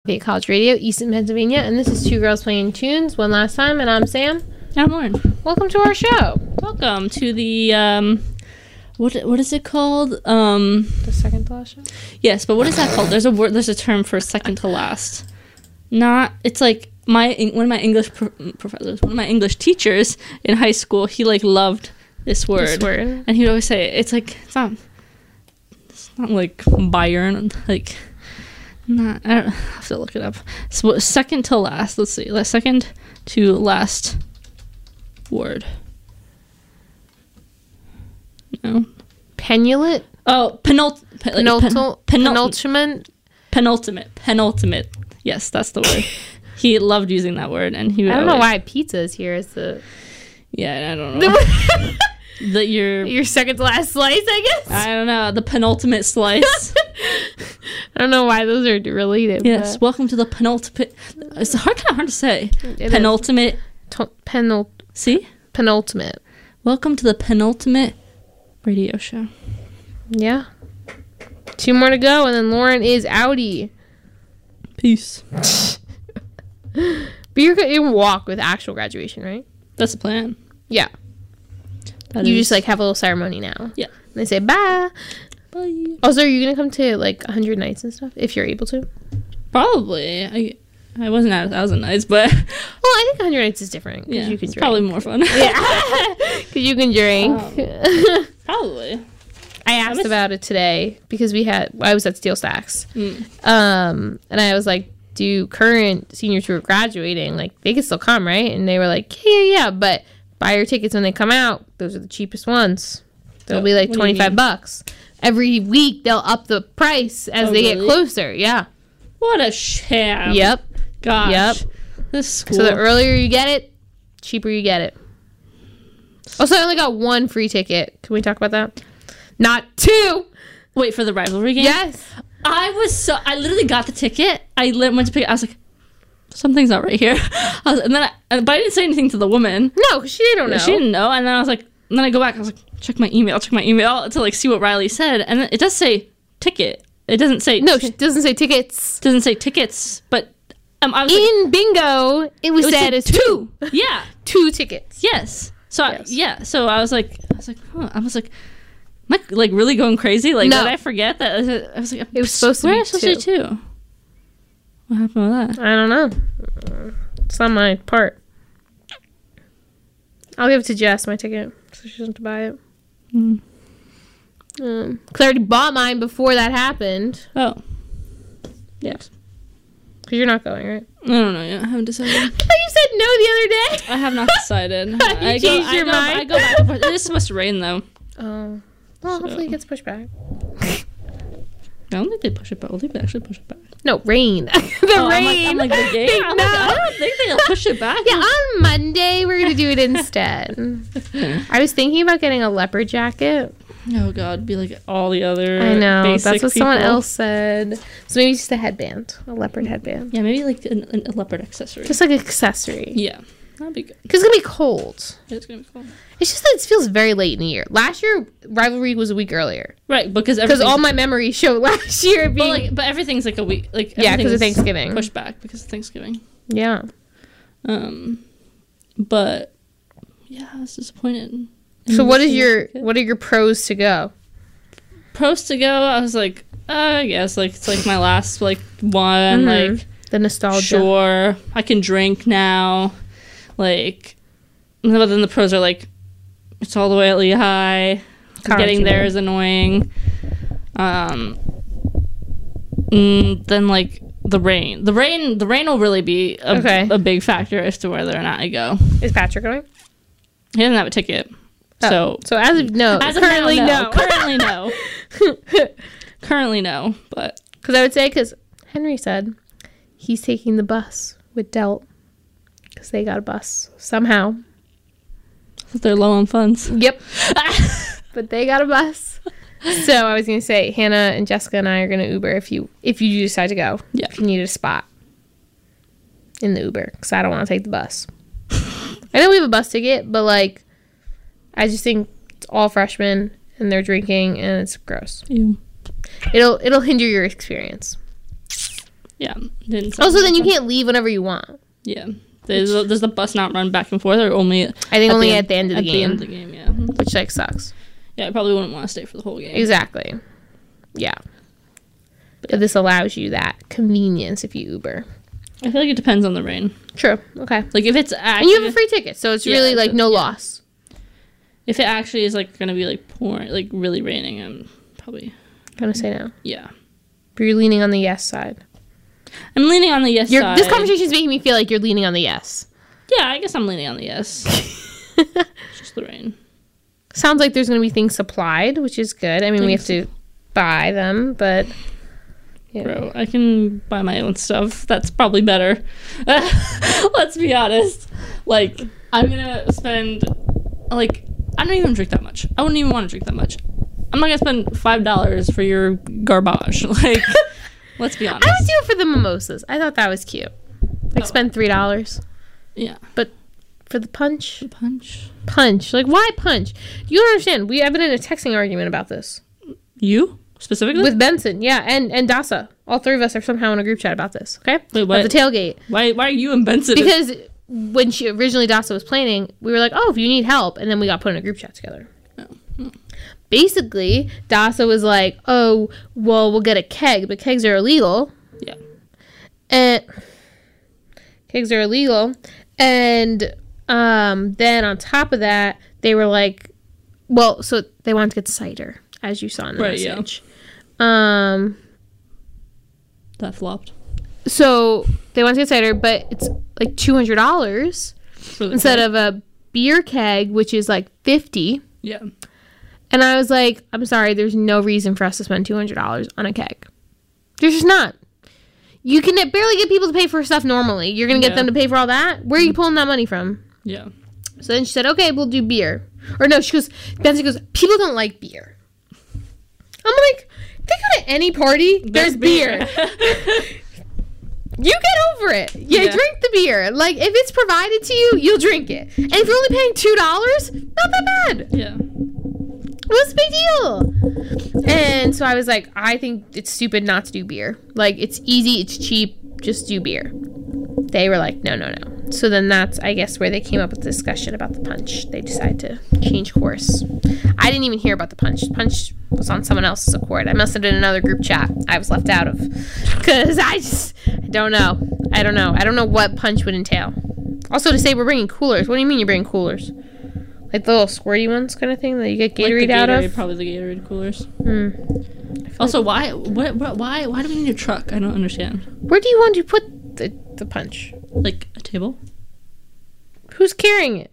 Bay College Radio, Easton, Pennsylvania, and this is Two Girls Playing Tunes one last time, and I'm Sam. I'm Lauren. Welcome to our show. Welcome to the what is it called? The second to last show? Yes, but what is that called? There's a term for second to last. It's like one of my English professors, one of my English teachers in high school, he like loved this word. And he would always say it's not like Byron, like not, I have to look it up. So second to last, let's see, second to last word. No. Penultimate? Oh, penultimate. Yes, that's the word. He loved using that word, and he would I don't know why pizza is here as the... Yeah, I don't know. Your second to last slice, I guess? I don't know. The penultimate slice. I don't know why those are related. Yes, welcome to the penultimate... It's kind of hard to say. It penultimate. See? Penultimate. Welcome to the penultimate radio show. Yeah. 2 more to go, and then Lauren is outie. Peace. But you're going to walk with actual graduation, right? That's the plan. Yeah. You just like have a little ceremony now. Yeah. And they say bye. Bye. Also, are you going to come to like 100 nights and stuff if you're able to? Probably. I wasn't at 1,000 nights, but... Well, I think 100 nights is different. Yeah, you can it's drink. probably more fun. Yeah. Because you can drink. Probably. I asked about it today because I was at Steel Stacks. Mm. And I was like, do current seniors who are graduating, like, they can still come, right? And they were like, yeah, but buy your tickets when they come out. Those are the cheapest ones. They'll be like $25. Every week, they'll up the price as they get closer. Yeah. What a sham. Yep. Gosh. Yep. This school. So the earlier you get it, cheaper you get it. Also, I only got 1 free ticket. Can we talk about that? Not 2. Wait, for the rivalry game? Yes. I literally got the ticket. I went to pick it. I was like, something's not right here. But I didn't say anything to the woman. No, because she didn't know. She didn't know. And then I was like, and then I go back. I was like, check my email to like see what Riley said. And then it does say ticket. It doesn't say. No, it doesn't say tickets. It doesn't say tickets. But I was in bingo, it was said as 2. Yeah. 2 tickets. Yes. So so I was like, huh. I was like, am I like really going crazy? Like, no. Did I forget that? I was like, it was supposed to be 2. What happened with that? I don't know. It's not my part. I'll give it to Jess, my ticket, so she doesn't have to buy it. Mm. Because I already bought mine before that happened. Oh. Yes. Because you're not going, right? I don't know yet. I haven't decided. I thought you said no the other day. I have not decided. You changed your mind? I go back and forth. It is supposed to rain, though. Oh. Well, hopefully it gets pushed back. I don't think they push it back. Will they actually push it back? No, rain. Rain. I'm like the game? I don't think they'll push it back. Yeah, on Monday, we're going to do it instead. I was thinking about getting a leopard jacket. Oh, God. Be like all the other I know. basic That's what people. someone else said. So maybe just a headband. A leopard headband. Yeah, maybe like a leopard accessory. Just like an accessory. Yeah. That'd be good. Because it's going to be cold. It's going to be cold. It's just that it feels very late in the year. Last year, Rivalry was a week earlier. Right, because all my memories show last year being... But everything's like a week. Like yeah, because of Thanksgiving. Pushed back because of Thanksgiving. Yeah. But yeah, I was disappointed. So what are your pros to go? Pros to go, I was like, I guess like it's like my last like one, like the nostalgia. Sure, I can drink now. Like, but then the pros are like, it's all the way at Lehigh. Getting there is annoying. Then like the rain will really be a big factor as to whether or not I go. Is Patrick going? He doesn't have a ticket. So as of no. Currently no. Currently no. But because I would say Henry said he's taking the bus with Delt because they got a bus somehow. They're low on funds. Yep. But they got a bus. So I was gonna say Hannah and Jessica and I are gonna Uber if you decide to go. Yeah. If you need a spot in the Uber because I don't want to take the bus. I know we have a bus ticket, but like I just think it's all freshmen and they're drinking and it's gross. Ew. It'll hinder your experience. Yeah. Didn't Also, then you can't leave whenever you want. Yeah. Does the bus not run back and forth, or only? I think only at the end of the game. At the end of the game, yeah. Which like sucks. Yeah, I probably wouldn't want to stay for the whole game. Exactly. Yeah. But this allows you that convenience if you Uber. I feel like it depends on the rain. True. Okay. Like if it's actually, and you have a free ticket, so it's really like no loss. If it actually is like gonna be like pouring, like really raining, I'm probably gonna say no. Yeah. But you're leaning on the yes side. I'm leaning on the yes side. This conversation is making me feel like you're leaning on the yes. Yeah, I guess I'm leaning on the yes. It's just the rain. Sounds like there's going to be things supplied, which is good. I mean, we have to buy them, but... Yeah. Bro, I can buy my own stuff. That's probably better. Let's be honest. Like, I'm going to spend... Like, I don't even drink that much. I wouldn't even want to drink that much. I'm not going to spend $5 for your garbage. Like, let's be honest. I would do it for the mimosas. I thought that was cute. Like, spend $3. Yeah. But for the punch? Punch. Like, why punch? You don't understand. I've been in a texting argument about this. You? Specifically? With Benson, yeah, and Dasa. All three of us are somehow in a group chat about this, okay? Wait, what? At the tailgate. Why are you and Benson? Because when originally Dasa was planning, we were like, oh, if you need help, and then we got put in a group chat together. Oh. Basically, Dasa was like, oh, well, we'll get a keg, but kegs are illegal. Yeah. And kegs are illegal. And then on top of that, they were like, well, so they wanted to get cider, as you saw in the message. Yeah. That flopped. So they wanted to get cider, but it's like $200 instead of a beer keg, which is like $50. Yeah. And I was like, I'm sorry, there's no reason for us to spend $200 on a keg. There's just not. You can barely get people to pay for stuff normally. You're going to get them to pay for all that? Where are you pulling that money from? Yeah. So then she said, okay, we'll do beer. Or no, Benson goes, people don't like beer. I'm like, they go to any party, there's beer. You get over it. Yeah, drink the beer. Like, if it's provided to you, you'll drink it. And if you're only paying $2, not that bad. Yeah. What's the big deal? And so I was like, I think it's stupid not to do beer. Like, it's easy, it's cheap, just do beer. They were like, no. So then that's, I guess, where they came up with the discussion about the punch. They decided to change course. I didn't even hear about the punch. The punch was on someone else's accord. I must have done another group chat I was left out of. Because I don't know. I don't know what punch would entail. Also, to say we're bringing coolers. What do you mean you're bringing coolers? Like the little squirty ones kind of thing that you get Gatorade out of? Probably the Gatorade coolers. Also, why do we need a truck? I don't understand. Where do you want to put the punch? Like a table? Who's carrying it?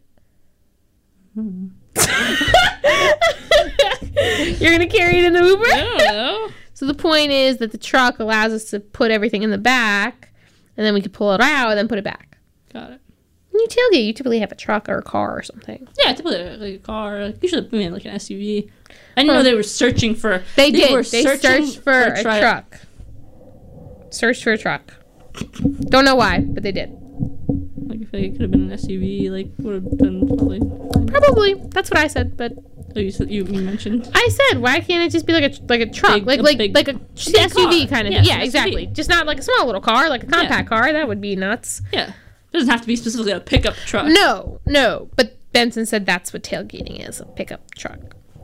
You're going to carry it in the Uber? I don't know. So the point is that the truck allows us to put everything in the back, and then we can pull it out and then put it back. Got it. When you tailgate, you typically have a truck or a car or something. Yeah, typically like a car. Usually like an SUV. I didn't know they were searching for... They did. They searched for a truck. Searched for a truck. Don't know why, but they did. Like, I feel like it could have been an SUV, like, would have been probably... Probably. That's what I said, but... Oh, you mentioned? I said, why can't it just be like a truck? Like a SUV kind of thing. Yeah, exactly. Just not like a small little car, like a compact car. That would be nuts. Yeah. It doesn't have to be specifically a pickup truck. No. But Benson said that's what tailgating is, a pickup truck.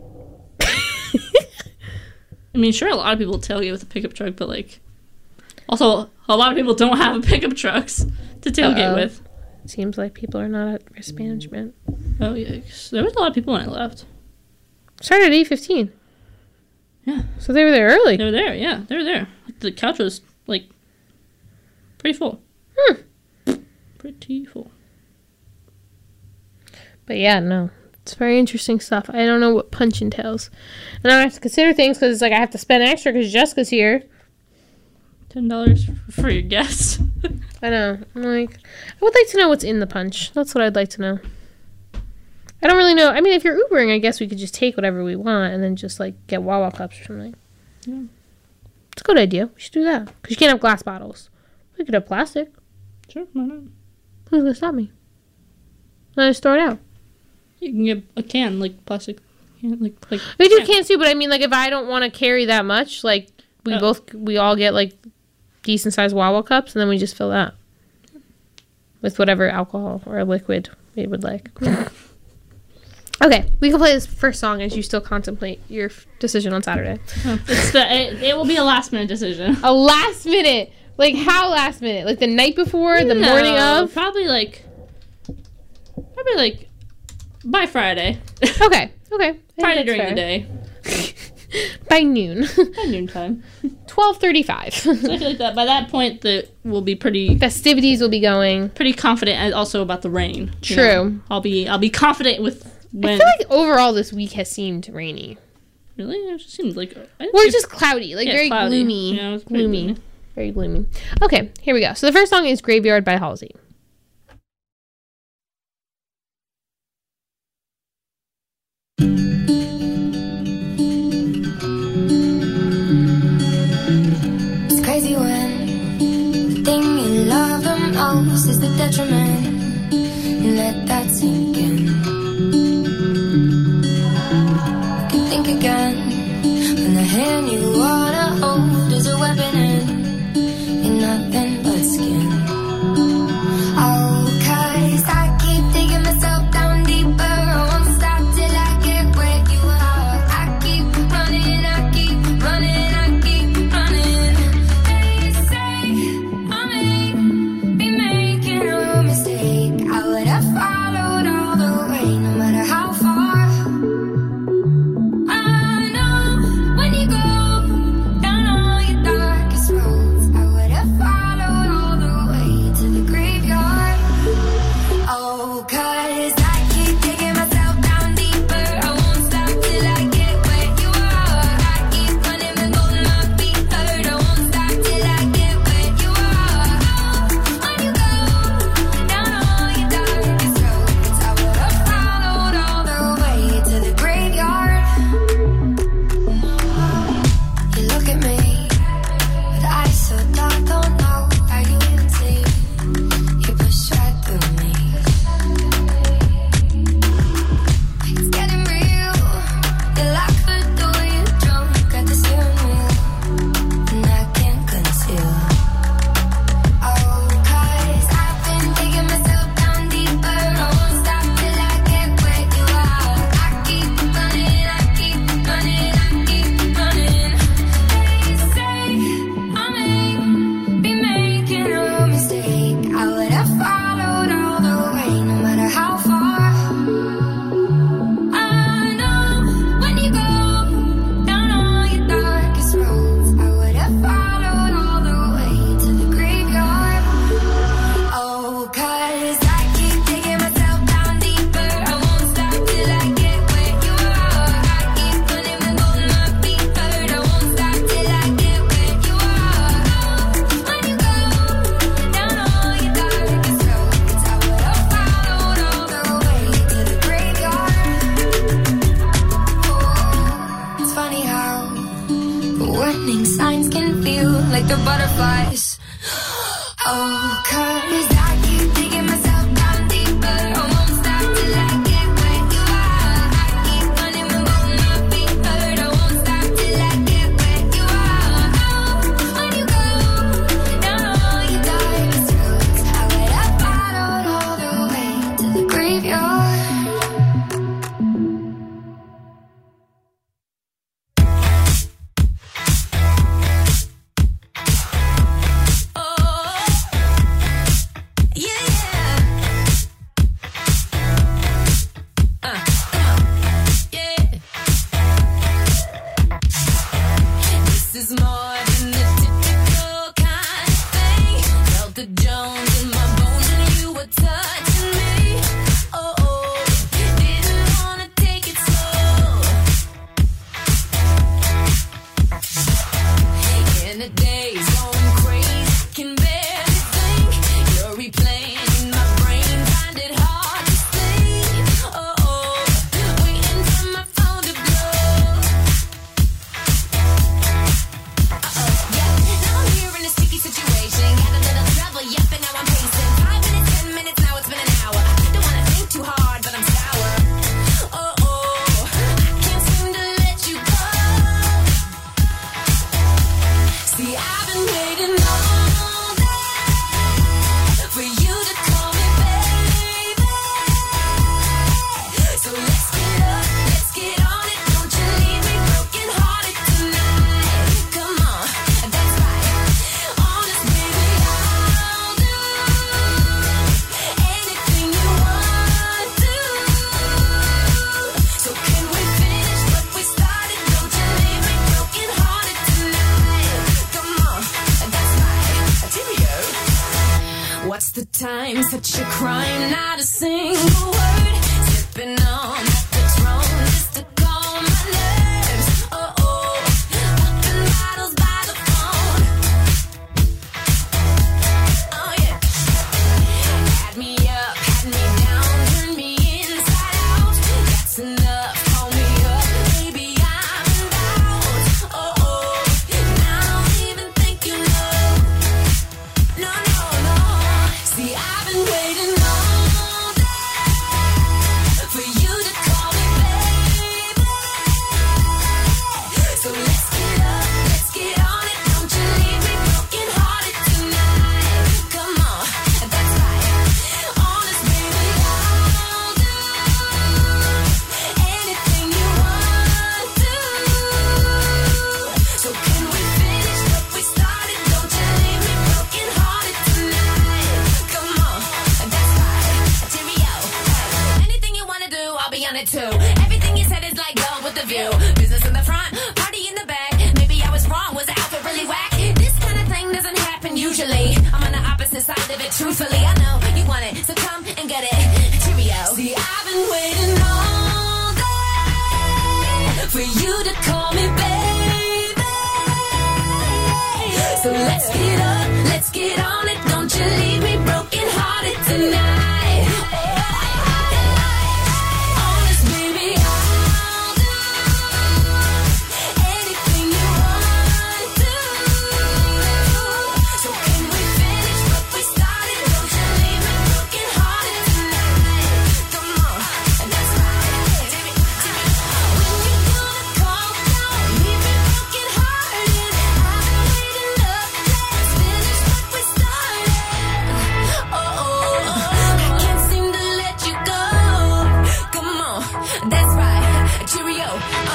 I mean, sure, a lot of people tailgate with a pickup truck, but, like... Also, a lot of people don't have pickup trucks to tailgate with. Seems like people are not at risk management. Oh, yikes. There was a lot of people when I left. Started at 8:15. Yeah. So they were there early. They were there, yeah. They were there. The couch was, like, pretty full. Pretty full. But yeah, no. It's very interesting stuff. I don't know what punch entails. And I have to consider things because it's like I have to spend extra because Jessica's here. $10 for your guest. I know. I'm like, I would like to know what's in the punch. That's what I'd like to know. I don't really know. I mean, if you're Ubering, I guess we could just take whatever we want and then just, like, get Wawa cups or something. Yeah. It's a good idea. We should do that. Because you can't have glass bottles. We could have plastic. Sure, why not? Who's going to stop me? I just throw it out. You can get a can, like, plastic. Like we do cans too, but I mean, like, if I don't want to carry that much, like, we all get, like, decent sized Wawa cups, and then we just fill that with whatever alcohol or liquid we would like. Okay, we can play this first song as you still contemplate your decision on Saturday. It will be a last minute decision. A last minute? Like how last minute? Like the night before, the morning of? Probably like by Friday. Okay. Friday during the day. By noon. By noontime. 12:35. So I feel like that by that point we'll be pretty festivities will be going. Pretty confident, and also about the rain. True. I'll be confident with when. I feel like overall this week has seemed rainy. Really? It just seemed like or just cloudy, like very cloudy. gloomy. Yeah, it was gloomy. Very gloomy. Okay, here we go. So the first song is Graveyard by Halsey. It's crazy when the thing you love the most is the detriment. And let that sink in. You can think again when the hand you wanna hold is a weapon and you're nothing but skin. Oh, 'cause I keep digging myself down deeper. I won't stop till I get where you are. I keep running, I keep running, I keep running. They say I may be making a mistake. I would have followed all the way, no matter how far. I know when you go down all your darkest roads, I would have followed all the way to the graveyard. Oh, 'cause I keep digging myself down deeper. I won't stop till I get where you are. I keep running and going my feet hurt. I won't stop till I get where you are. When you go down all your darkest roads, I would have followed all the way to the graveyard. You look at me with eyes so dark, don't know how you can see. You push right through me. It's getting real. You lock the door, you're drunk at the steering wheel, and I can't conceal. Oh, 'cause I've been digging myself down deeper. I won't stop till I get where you are. I keep running, I keep running, I keep running. They say I may be making a mistake. I would have followed all the way, no matter how far. I know when you go down all your darkest roads, I would have followed all the way to the graveyard. Oh, 'cause I keep digging myself down deeper. I won't stop till I get where you are. I keep running and going my feet hurt. I won't stop till I get where you are. When you go down all your darkest roads, I would have followed all the way to the graveyard. Oh, it's funny how the warning signs can feel like the butterflies. Oh, 'cause I keep digging myself down deeper. I won't stop till I get where you are. I keep running and going my feet hurt. I won't stop till I get where you are. When you go down all your darkest roads, I would have followed all the way to the graveyard. This is more than the typical kind of thing. Felt the Jones in my bones and you were touching me. Oh, didn't wanna take it slow. And the days going crazy, can barely think. You're replaying in my brain, find it hard to sleep. Oh, waiting for my phone to blow. Yeah, now I'm here in a sticky situation. Got a little trouble, yep, and now I'm What's the time? Such a crime, not a single word. Sipping on that Patron just to calm my nerves. Oh, oh, popping bottles by the phone. Oh, yeah. Had me up, had me down, turned me inside out. That's enough, call me up, baby, I'm in doubt. Oh, oh, now I don't even think you know. No, no, no. See, I've been waiting all day for you to call me baby. So let's get up, let's get on it. Don't you leave me broken hearted tonight. Come on, that's right. Honest, baby, I'll do anything you want to. So can we finish what we started? Don't you leave me broken hearted tonight. Come on, that's right. Cheerio. Anything you wanna do, I'll be on it too. Everything you said is like gone with the view. Business in the front, party in the back. Maybe I was wrong, was the outfit really whack? This kind of thing doesn't happen usually. I'm on the opposite side of it, truthfully. I know you want it, so come and get it. Cheerio. See, I've been waiting all day for you to call me baby. So let's get up, let's get on it. Don't you leave me broken hearted tonight. Honest, baby, I'll do anything you want to. So can we finish what we started? Don't you leave me broken hearted tonight. Come on, that's right. Timmy, when you gonna call? Don't leave me broken hearted. I've been waiting up. Let's finish what we started. Oh, oh, I can't seem to let you go. Come on, that's right. Cheerio.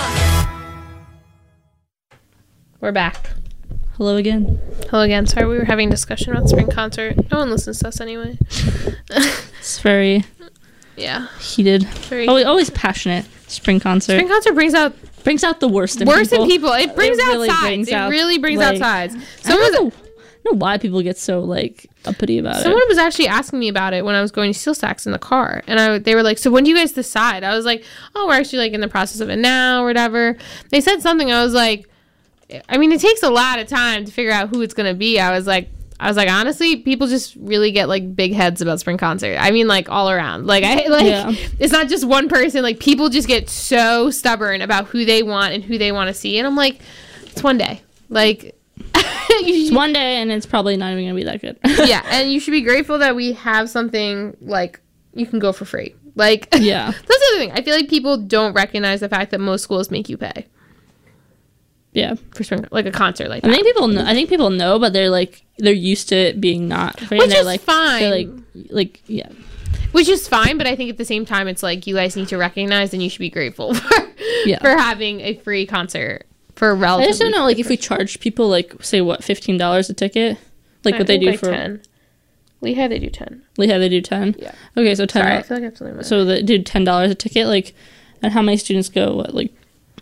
We're back. Hello again. Hello again. Sorry, we were having a discussion about spring concert. No one listens to us anyway. It's very Yeah. heated. Very. Always passionate. Spring concert. Spring concert brings out brings out the worst in worse people. in people. It brings out really sides. brings It out, really brings out like- sides. I don't know why people get so like uppity about Someone it. was actually asking me about it when I was going to Steel Stacks in the car, and they were like, "So when do you guys decide?" I was like, "Oh, we're actually like in the process of it now, or whatever." They said something. I was like, "I mean, it takes a lot of time to figure out who it's gonna be." I was like, honestly, people just really get like big heads about spring concert. I mean, like all around. Like Yeah. it's not just one person. Like people just get so stubborn about who they want and who they want to see, and I'm like, it's one day. Like. It's one day, and it's probably not even gonna be that good. Yeah, and you should be grateful that we have something like you can go for free. Like, Yeah. that's the other thing. I feel like people don't recognize the fact that most schools make you pay Yeah. for spring, like a concert like I that. think people know. I think people know, but they're used to it being not free. Which and they're is like, fine. They're like yeah. Which is fine, but I think at the same time, it's like you guys need to recognize and you should be grateful for, Yeah. for having a free concert for a I relatively. just don't know, like, if we charge people, like, say, what, $15 a ticket? Like, what they do for... 10. Lehigh, they do 10. Lehigh, they do 10? Yeah. Okay, so 10... Sorry, I feel like I have something. So they do $10 a ticket, like, and how many students go? What, like,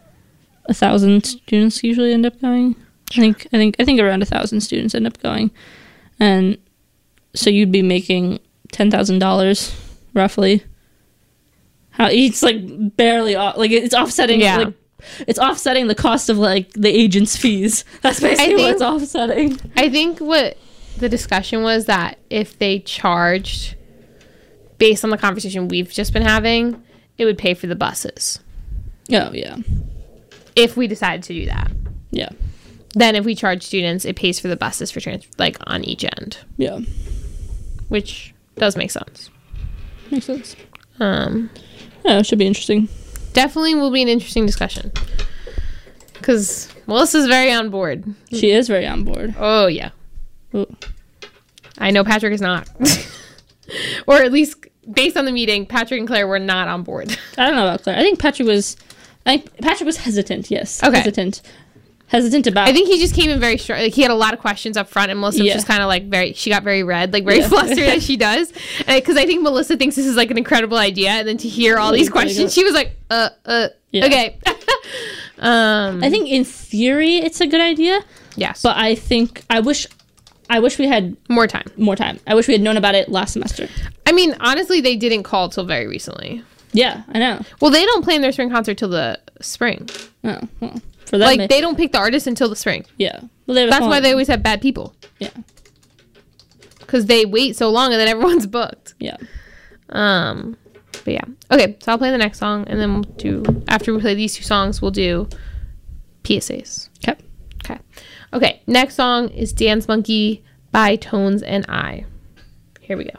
1,000 students usually end up going? I think around 1,000 students end up going, and so you'd be making $10,000 roughly. How it's like barely like it's offsetting. Yeah. Like, it's offsetting the cost of like the agent's fees. That's basically what it's offsetting. I think what the discussion was that if they charged based on the conversation we've just been having, it would pay for the buses. Oh yeah, If we decided to do that. yeah, Then if we charge students, it pays for the buses for like on each end, yeah. which does make sense. Makes sense. Yeah, it should be interesting. definitely will be an interesting discussion. Because Melissa's very on board. She is very on board. Oh, yeah. Ooh. I know Patrick is not. Or at least based on the meeting, Patrick and Claire were not on board. I don't know about Claire. I think Patrick was hesitant. Yes. Okay. Hesitant about. I think he just came in very strong. Like, he had a lot of questions up front, and Melissa was Yeah. just kind of like she got very red, like very flustered as she does. Because I think Melissa thinks this is like an incredible idea, and then to hear all these questions, she was like, Yeah. okay. I think in theory it's a good idea, Yes. but I wish I wish we had More time. more time. I wish we had known about it last semester. I mean, honestly, they didn't call till very recently. Yeah, I know. Well, they don't plan their spring concert till the spring. Oh, well, for them, Like, they don't pick the artist until the spring. yeah. Well, they have a That's small- why they always have bad people. Yeah, Because they wait so long and then everyone's booked. yeah. But yeah. Okay, so I'll play the next song, and then we'll do, after we play these 2 songs, we'll do PSAs. Okay. Okay, next song is Dance Monkey by Tones and I. Here we go.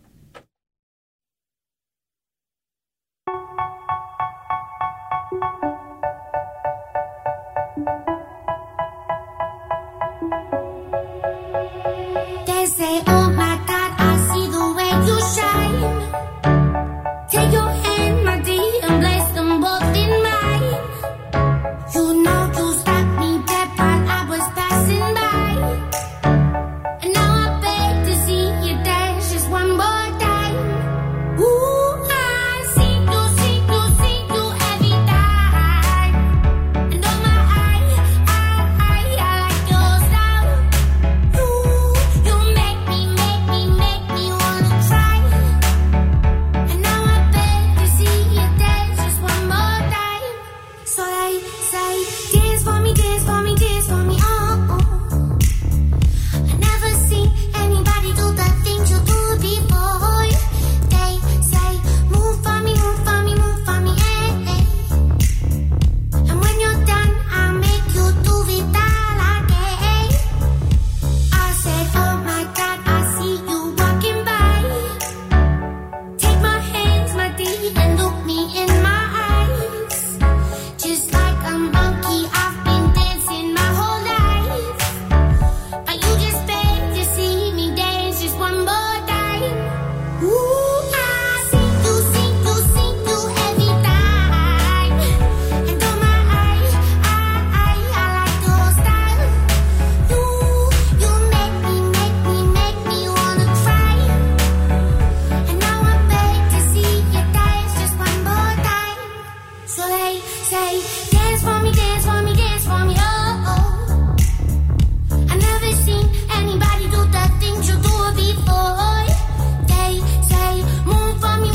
They say, oh my God, I see the way you shine. Take your hand, my dear, and place them both in mine. You know you stopped me dead while I was passing by. And now I beg to see you dance just one more time. Ooh, I see you every time. And oh my, I like your style. You make me wanna try. And now I beg to see you dance just one more time. So they say, dance for me, oh, oh. I never seen anybody do the things you do before. They say, move for me, and when you're done, I'll make you do it all again. I said, oh my God, I see you walking by. Take my hands, my dear, and look me in my eyes. Just like a monkey, I've been dancing my whole life. But you just beg to see me dance just one more time. Ooh, I see you every time. And oh my, I like your style. You make me wanna try. And now I beg to see you dance just one more time. So they say, dance for me, oh, oh. I never seen anybody do the things you do before. They say, move for me,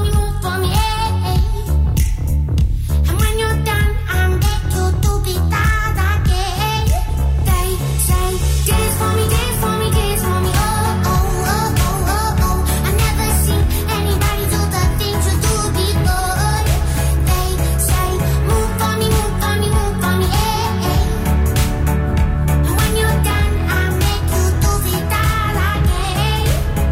and when you're done, I'll make you do it all again. They say, dance for me, oh, oh. I never seen anybody do the things you do before. They say, move for me, and when you're done, I'll make you do it all again.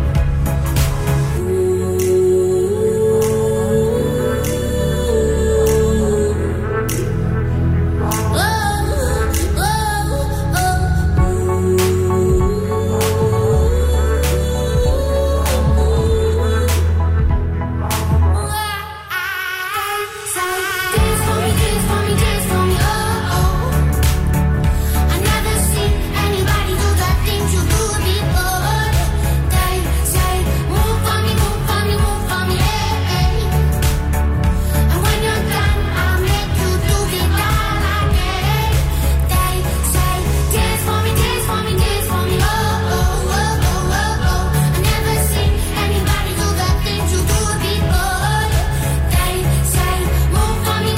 Dance for me, oh, oh. I never seen anybody do the things you do before. They say, move for me, and when you're done, I'll make you do it all again. They say, dance for me, oh, oh. I never seen anybody do the things you do before. They say, move for me,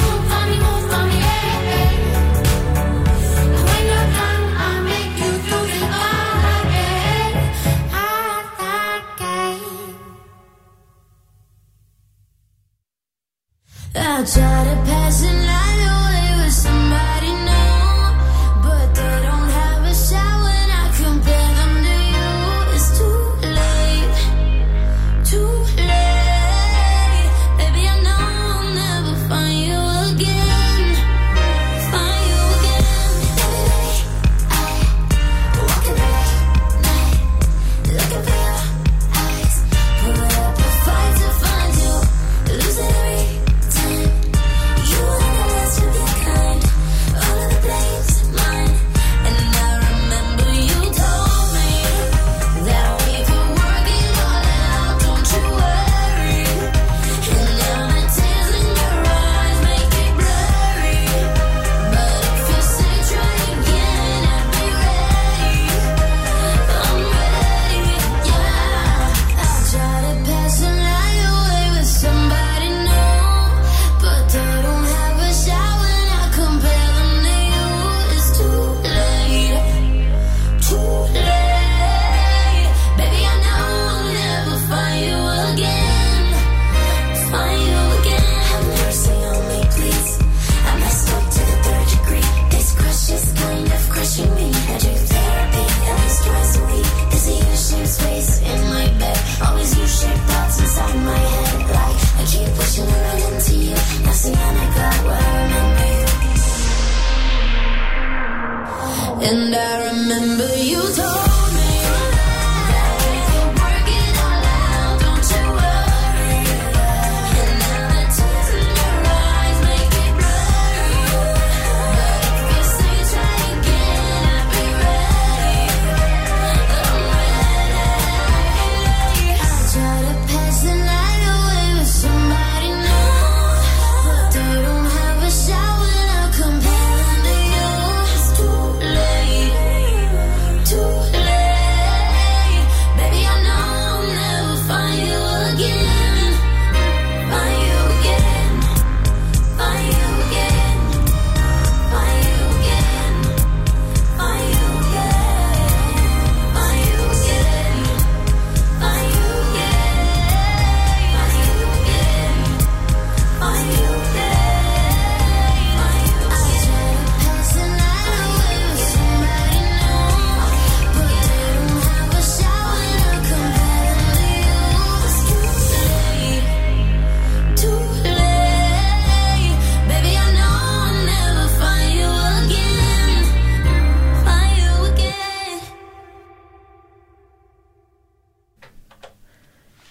and when you're done, I'll make you do it all again. I try to pass a line away with somebody new, but they don't have a shot when I compare them to you. It's too late. Baby, I know I'll never find you again. Every day, I walk in the night, looking for your eyes. Put up a fight to find you, losing every time. You and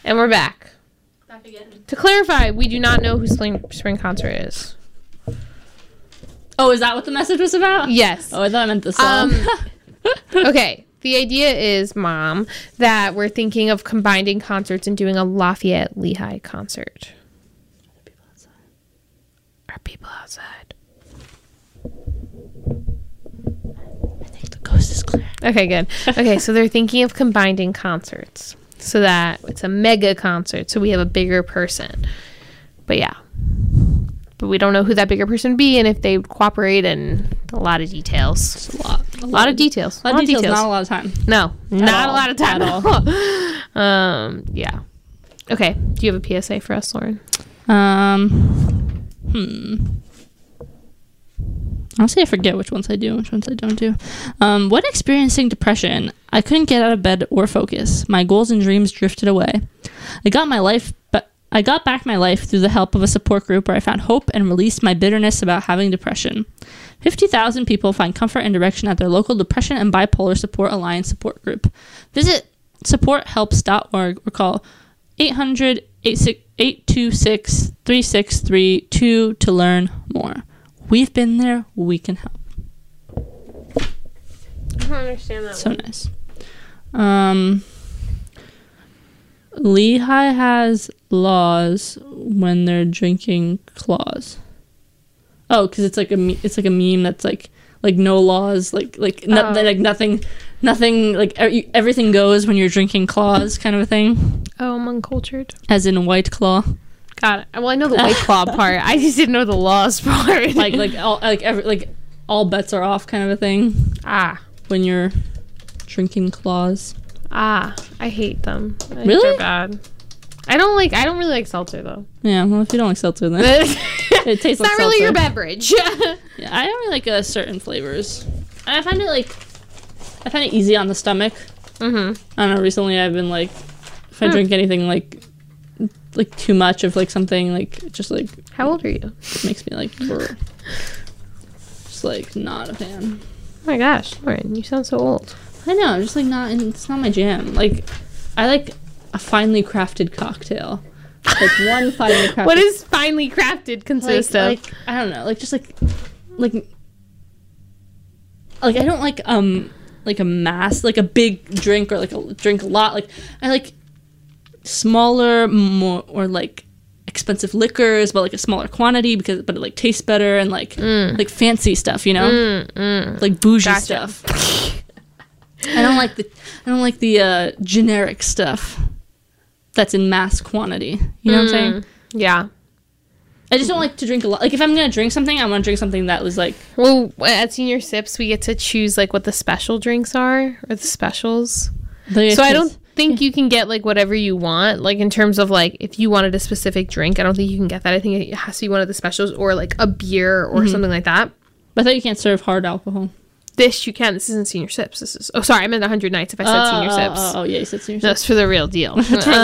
And we're back. Back again. To clarify, we do not know who Spring Concert is. Oh, is that what the message was about? Yes. Oh, I thought I meant the song. Okay. The idea is, Mom, that we're thinking of combining concerts and doing a Lafayette Lehigh concert. Are people outside? I think the coast is clear. Okay, good. Okay, so they're thinking of combining concerts so that it's a mega concert, so we have a bigger person. But yeah. But we don't know who that bigger person would be and if they would cooperate and a lot of details. It's a A lot. lot of details. A lot of details, not a lot of time. No, not all. a lot of time At all. Yeah. Okay. Do you have a PSA for us, Lauren? Honestly, I forget which ones I do and which ones I don't do. When experiencing depression, I couldn't get out of bed or focus. My goals and dreams drifted away. I got back my life through the help of a support group where I found hope and released my bitterness about having depression. 50,000 people find comfort and direction at their local Depression and Bipolar Support Alliance support group. Visit supporthelps.org or call 800-826-363-2 to learn more. We've been there. We can help. I don't understand that. So nice. Lehigh has laws when they're drinking claws. Oh, because it's like a meme that's like no laws, nothing, like everything goes when you're drinking claws, kind of a thing. Oh, I'm uncultured. As in White Claw. Got it. Well, I know the White Claw part. I just didn't know the laws part. all bets are off, kind of a thing. When you're drinking claws. I hate them. I think Really? they're bad. I don't really like seltzer though. Yeah, well, if you don't like seltzer, then it tastes it's like not really seltzer. your beverage. Yeah, I don't really like certain flavors. I find it easy on the stomach. Mm-hmm. I don't know. Recently, I've been like, if I drink anything like too much of like something, like it just like How old are you? it makes me like just like not a fan. Oh my gosh, Lauren, you sound so old. I know. I'm just like not. It's not my jam. Like I like a finely crafted cocktail. Like one finely crafted. What does finely crafted consist of? Like I don't know. Like just like I don't like a mass, like a big drink or like a drink a lot. Like I like smaller, more or like expensive liquors, but like a smaller quantity but it like tastes better and like fancy stuff, you know, like bougie stuff. I don't like the generic stuff that's in mass quantity. You know what I'm saying? Yeah. I just don't like to drink a lot. Like if I'm gonna drink something, I want to drink something that was like. Well, at Senior Sips, we get to choose like what the special drinks are or the specials. So I don't think you can get like whatever you want. Like in terms of like if you wanted a specific drink, I don't think you can get that. I think it has to be one of the specials or like a beer or something like that. But I thought you can't serve hard alcohol. This you can. This isn't Senior Sips. This is. Oh, sorry. I meant 100 Nights. If I said Senior Sips. Oh, yeah, you said Senior No, Sips. it's for the real deal.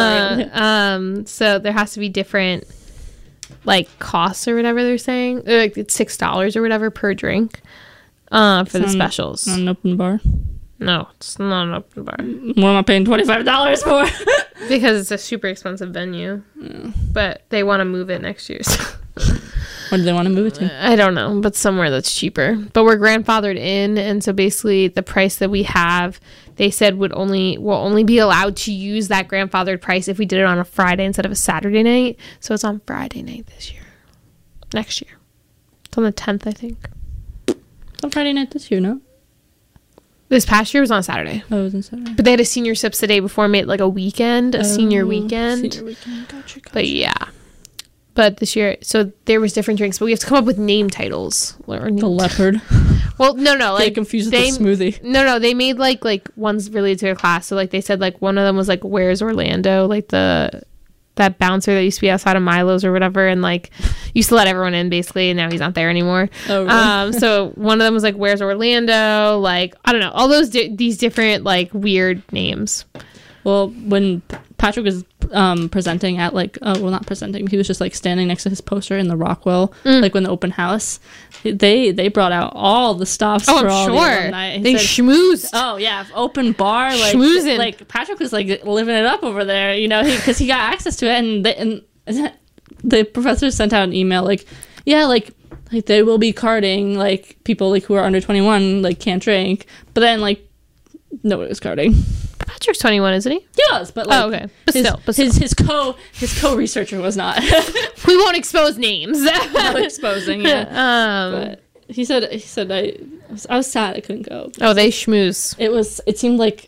So there has to be different like costs or whatever they're saying. Like it's $6 or whatever per drink for the specials. Not an open bar. No, it's not an open bar What am I paying $25 for? because it's a super expensive venue. But they want to move it next year. So. Where do they want to move it to? I don't know, but somewhere that's cheaper. But we're grandfathered in, and so basically the price that we have, they said will only be allowed to use that grandfathered price if we did it on a Friday instead of a Saturday night. So it's on Friday night this year. Next year. It's on the 10th, I think. It's on Friday night this year, no? This past year was on a Saturday. Oh, it was on Saturday. But they had a Senior Sips the day before, made like a weekend, a senior weekend. Senior weekend. Gotcha. But yeah. But this year, so there was different drinks, but we have to come up with name titles. The leopard. Well, no, like Get confused with the smoothie. No, they made like ones related to their class. So like they said like one of them was like Where's Orlando, like that bouncer that used to be outside of Milo's or whatever, and like used to let everyone in basically, and now he's not there anymore. Oh, really? So one of them was like Where's Orlando, like I don't know, all those these different like weird names. Well, when Patrick was presenting at like not presenting, he was just like standing next to his poster in the Rockwell like when the open house, they brought out all the stops Oh, for I'm all the sure. alumni. He They said, schmoozed. oh yeah, open bar, like Schmoozing. like Patrick was like living it up over there, you know, because he got access to it, and the professor sent out an email like, yeah, like they will be carding like people like who are under 21 like can't drink, but then like nobody was carding. Patrick's 21, isn't he? Yes, but like, Oh, okay. But his, still. his co-researcher was not. We won't expose names. Not exposing, yeah. Um, But he said I was sad I couldn't go. oh, they schmooze. It seemed like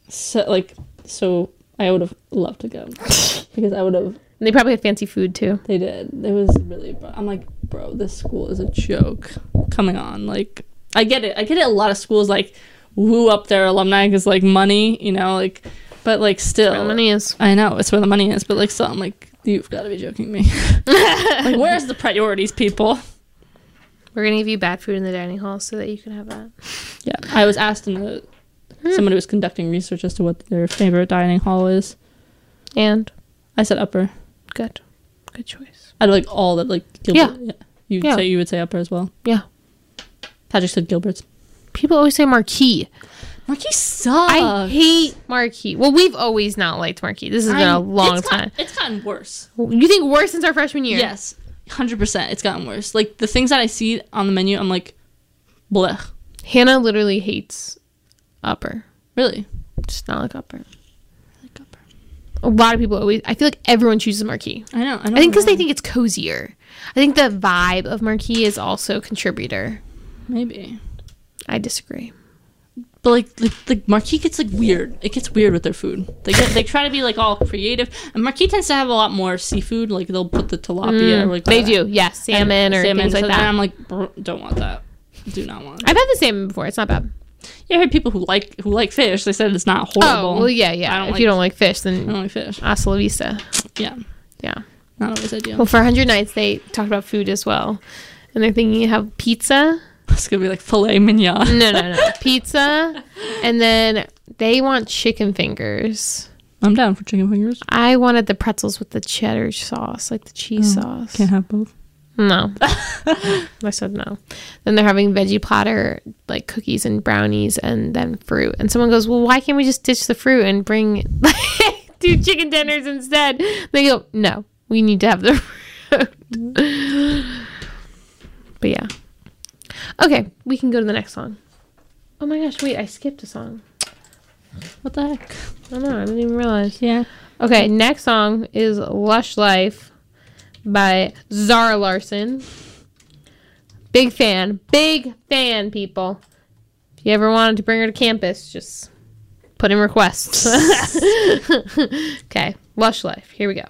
so I would have loved to go because I would have. They probably had fancy food too. They did. It was really. I'm like, bro, this school is a joke. Coming on, like I get it. A lot of schools like woo up their alumni because like money, you know, like, but like still, Where the money is. I know it's where the money is, but like still, I'm like, you've got to be joking me. Like, where's the priorities, people? We're gonna give you bad food in the dining hall so that you can have that. Yeah, I was asked somebody was conducting research as to what their favorite dining hall is. And I said upper. good choice. I'd like all that like Gilbert. Yeah. You would say upper as well. Yeah. Patrick said Gilbert's. People always say Marquis. Marquis sucks. I hate Marquis. Well, we've always not liked Marquis. This has been a long time. It's gotten worse. You think worse since our freshman year? Yes, 100%. It's gotten worse. Like the things that I see on the menu, I'm like, blech. Hannah literally hates Upper. Really? Just not like Upper. Like upper. A lot of people always. I feel like everyone chooses Marquis. I know. I think because they think it's cozier. I think the vibe of Marquis is also a contributor. maybe. I disagree. But like Marquis gets like weird. It gets weird with their food. They try to be like all creative. And Marquis tends to have a lot more seafood. Like they'll put the tilapia. Or like They do, yes, salmon or things like so that. And I'm like, don't want that. Do not want. I've had the salmon before. It's not bad. Yeah, I heard people who like fish. They said it's not horrible. Oh, well, yeah. If you don't like fish, I then don't like fish. hasta la vista. Yeah, Yeah. not always ideal. Well, for 100 nights, they talked about food as well. And they're thinking you have pizza. It's gonna be like filet mignon. No. Pizza. And then they want chicken fingers. I'm down for chicken fingers. I wanted the pretzels with the cheddar sauce, like the cheese sauce. Can't have both. No. I said no. Then they're having veggie platter, like cookies and brownies, and then fruit. And someone goes, well, why can't we just ditch the fruit and bring, do chicken tenders instead? They go, no, we need to have the fruit. But yeah. Okay, we can go to the next song. Oh my gosh, wait, I skipped a song. What the heck? I don't know, I didn't even realize. Yeah. Okay, next song is Lush Life by Zara Larsson. Big fan, people. If you ever wanted to bring her to campus, just put in requests. Okay, Lush Life, here we go.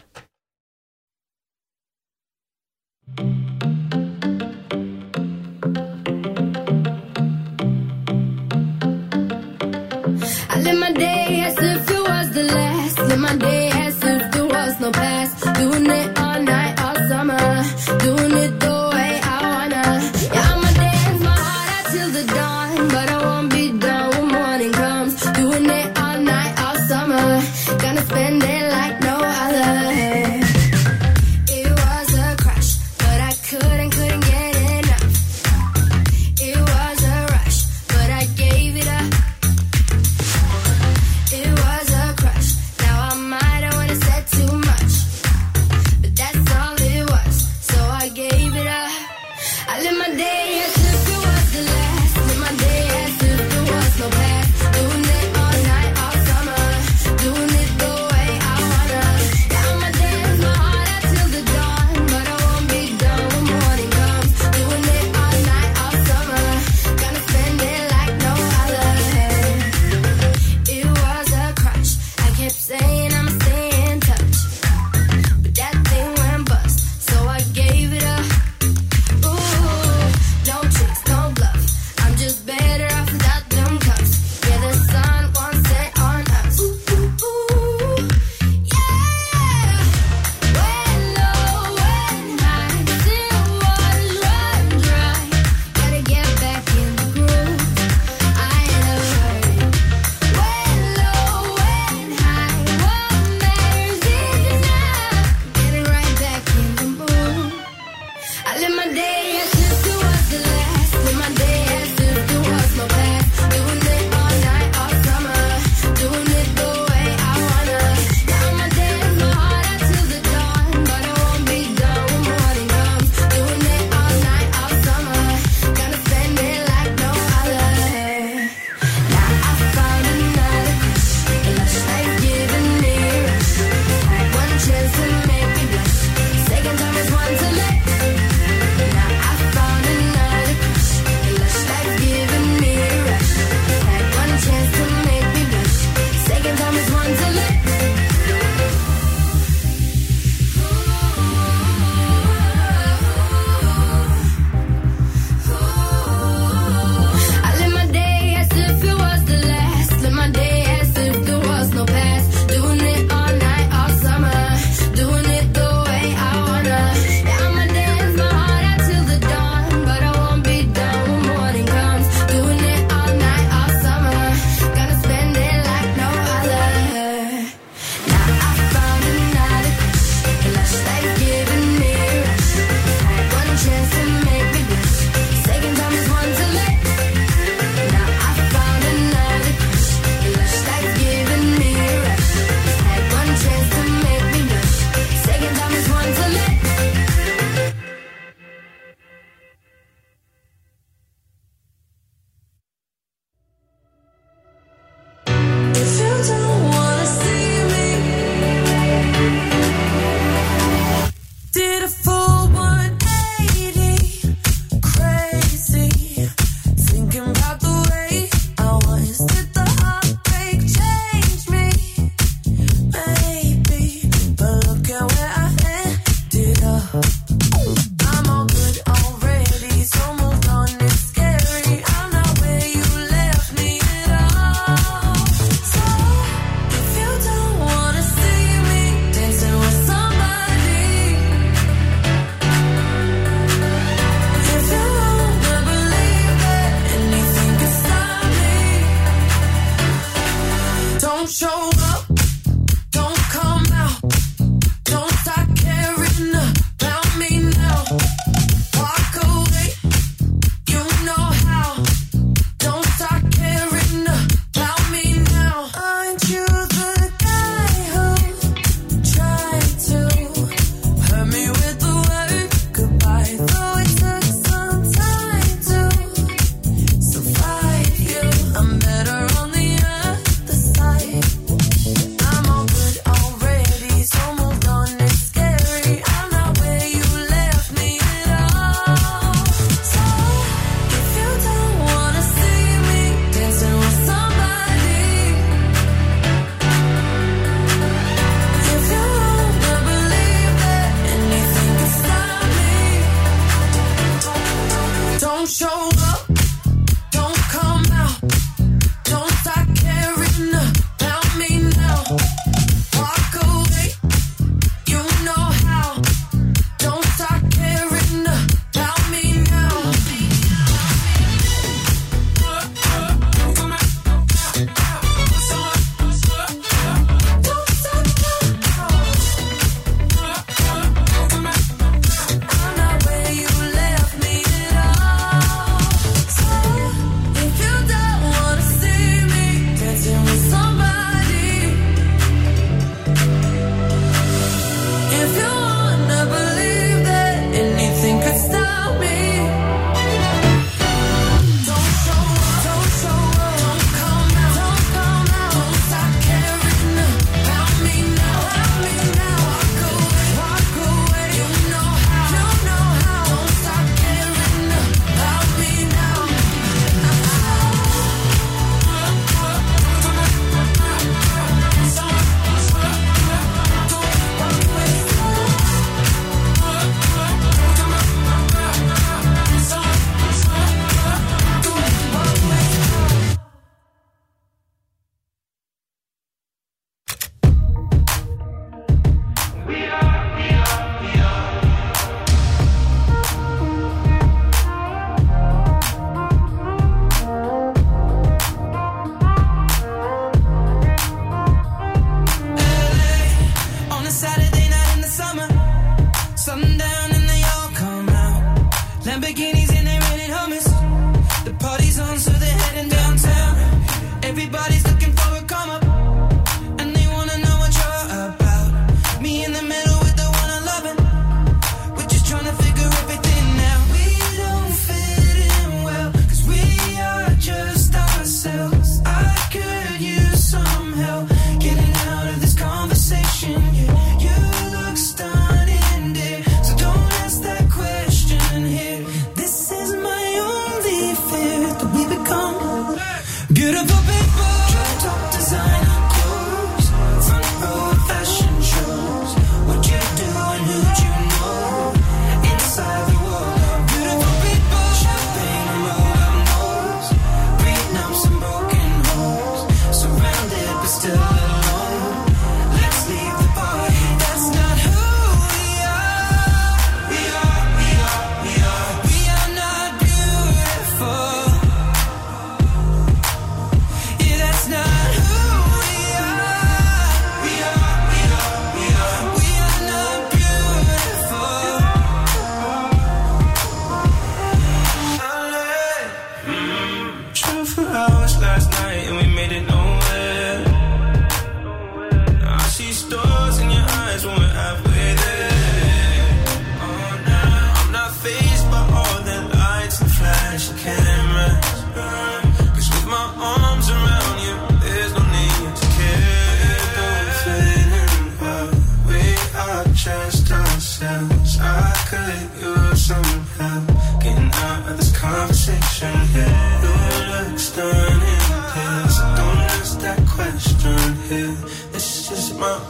I live my day as if it was the last. Live my day as if there was no past. Doing it all night, all summer. Doing it the way I wanna. Yeah, I'ma dance my heart out till the dawn. But I won't be done when morning comes. Doing it all night, all summer. Gonna spend it like no other. It was a crush, but I couldn't get enough. It was a rush, but I gave it up. It was a crush, now I might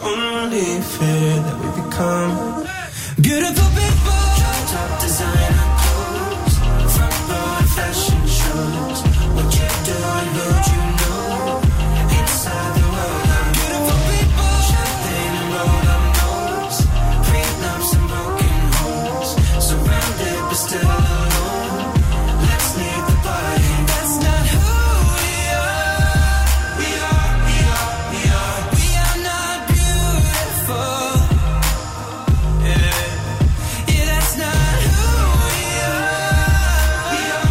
only fear that we become beautiful people. Top designer clothes, front row and fashion shows. What you do and who you know inside the world. Beautiful people, champagne and roll on nose, prenups and broken homes, surrounded but still alone. Let's leave the party. That's not who we are. We are not beautiful. Yeah, that's not who we are. We are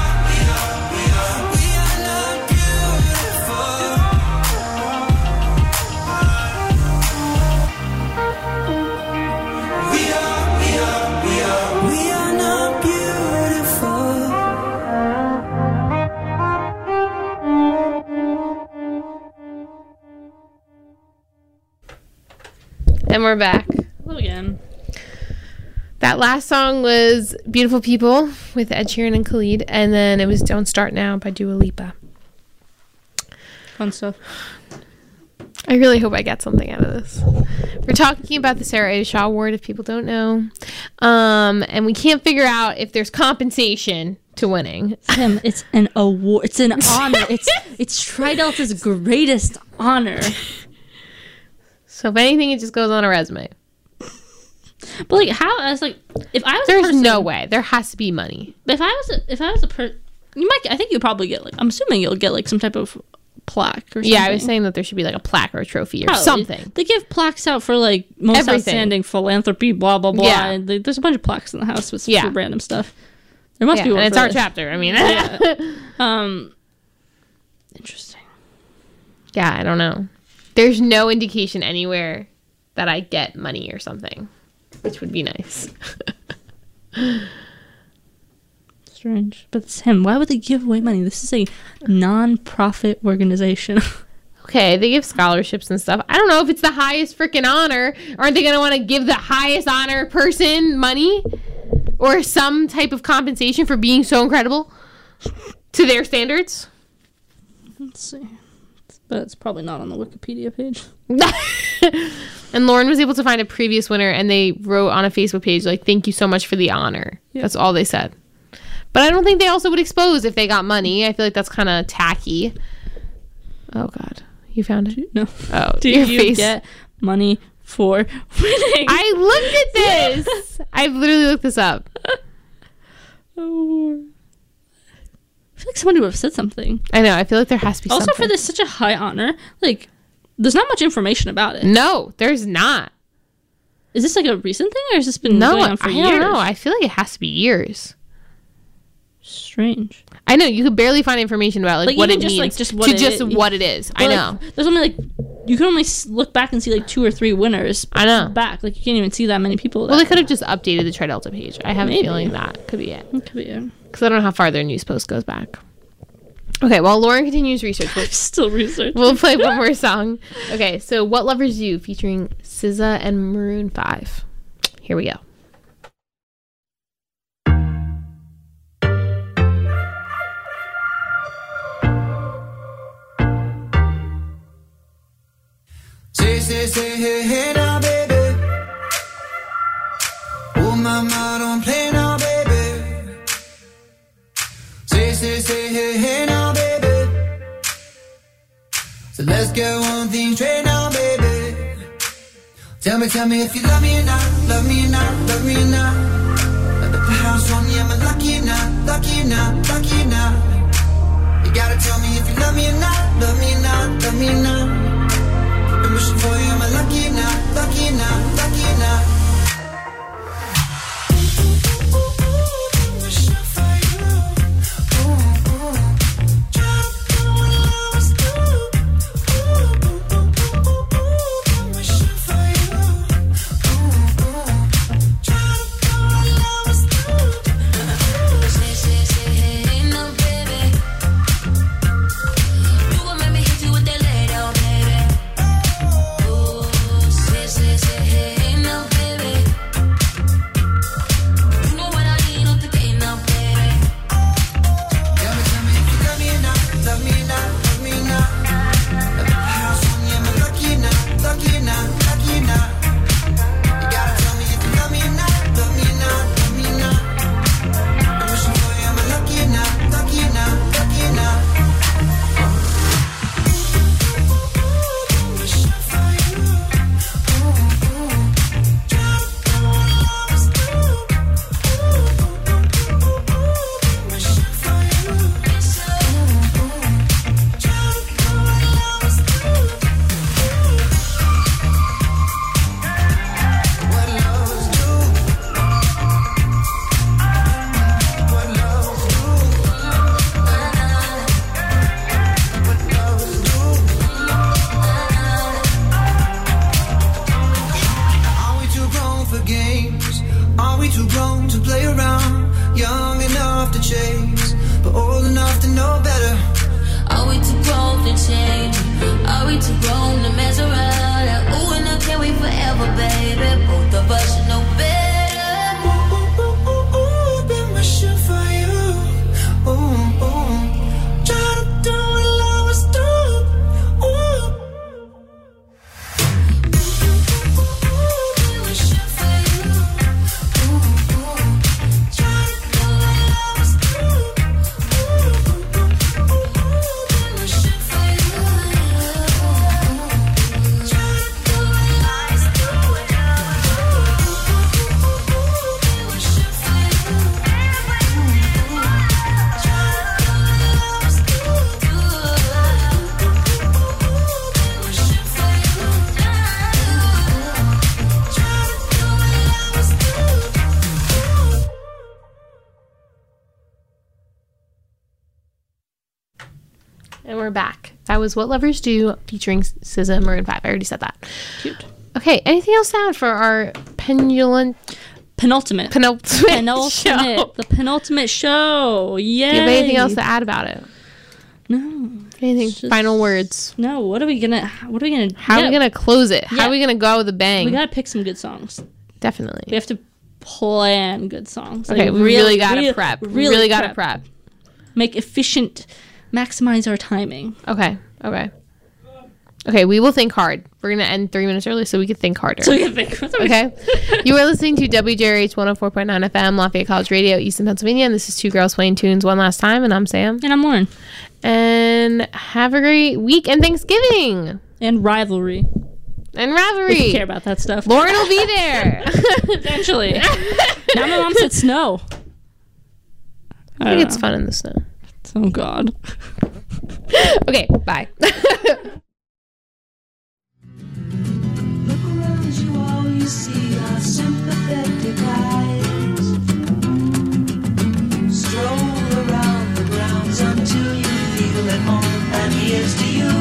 not beautiful. We are not beautiful. And we're back. Hello again. That last song was Beautiful People with Ed Sheeran and Khalid. And then it was Don't Start Now by Dua Lipa. Fun stuff. I really hope I get something out of this. We're talking about the Sarah Ada Shaw Award, if people don't know. And we can't figure out if there's compensation to winning. Tim, it's an award. It's an honor. It's Tri Delta's greatest honor. So if anything, it just goes on a resume. But like, how? I was like, if I was a There's person, no way. There has to be money. But if I was a person, you might. I think you'll probably get like. I'm assuming you'll get like some type of plaque or something. Yeah, I was saying that there should be like a plaque or a trophy or Probably. something. They give plaques out for like most Everything. outstanding philanthropy, blah blah blah. Yeah. And there's a bunch of plaques in the house with Yeah. for random stuff. There must Yeah, be one. and it's for our this. chapter. I mean, Interesting. yeah, I don't know. There's no indication anywhere that I get money or something, which would be nice. Strange, but it's him. Why would they give away money? This is a non-profit organization. Okay, they give scholarships and stuff. I don't know if it's the highest freaking honor. Aren't they going to want to give the highest honor person money? Or some type of compensation for being so incredible to their standards? Let's see, but it's probably not on the Wikipedia page. And Lauren was able to find a previous winner, and they wrote on a Facebook page, like, thank you so much for the honor. Yeah. That's all they said. But I don't think they also would expose if they got money. I feel like that's kind of tacky. Oh, God. You found it? No. Oh, Do your you face. get money for winning? I looked at this. I've literally looked this up. Oh. I feel like somebody would have said something. I know. I feel like there has to be Also, something. for this such a high honor, like, there's not much information about it. No, there's not. Is this like a recent thing, or has this been No, going on for I years? don't know. I feel like it has to be years. Strange. I know. You could barely find information about like what even it just, means. like, just what to it just is. what it is. I But, know. like, there's only like you can only look back and see like 2 or 3 winners. I know. Back, like you can't even see that many people. Well, they that could have just updated the Tri Delta page. I have Maybe. a feeling that could be it. could be it. Because I don't know how far their news post goes back. Okay, while Lauren continues research, Still research. we'll play one more song. Okay, so What Lovers Do featuring SZA and Maroon 5. Here we go. Say, hey, hey now, baby. Oh, mama, don't play now, baby. Say, hey, hey now, baby. So let's get one thing straight now, baby. Tell me if you love me or not, love me or not, love me or not. At the house on you, am I lucky or not, lucky or not, lucky or not? You gotta tell me if you love me or not, love me or not, love me or not. I'm wishing for you, am I lucky or not, lucky or not, lucky or not? I'm wishing for you. Try to do what I was doing. I'm wishing for you. Try to do what I was doing. Say, hey, no, baby. You gon' make me hit you with that lay down, baby. Say, Are we too grown to mess around? Like, ooh, and I can't wait forever, baby. Both of us should know better. Ooh, ooh, ooh, ooh, ooh, been wishing for you. Ooh, ooh. Try to do what love was through. Ooh. Been wishing for you. Ooh, ooh. Try to do what love was through. Ooh, ooh, ooh, ooh. Been wishing for you. Try to do what love was through. Been wishing for you. And we're back. That was What Lovers Do featuring SZA, Maroon 5. I already said that. Cute. Okay, anything else to add for our penultimate Penultimate. show? The penultimate show. Yay. Do you have anything else to add about it? No. Anything? It's just- Final words. No. What are we gonna? How are we gonna close it? How Yeah. are we gonna go out with a bang? We gotta pick some good songs. Definitely. We have to plan good songs. Okay, Like, we really gotta prep. Really gotta prep. prep. Make efficient. Maximize our timing. Okay. Okay, we will think hard. We're gonna end 3 minutes early so we can think harder. So we can think. Okay. You are listening to WJRH 104.9 FM, Lafayette College Radio, Easton, Pennsylvania, and this is Two Girls Playing Tunes One Last Time, and I'm Sam. And I'm Lauren. And have a great week and Thanksgiving And rivalry. and If Ravelry. you care about that stuff. Lauren will be there. Eventually. Now my mom said snow. I think it's fun in the snow. Oh God. Okay, bye.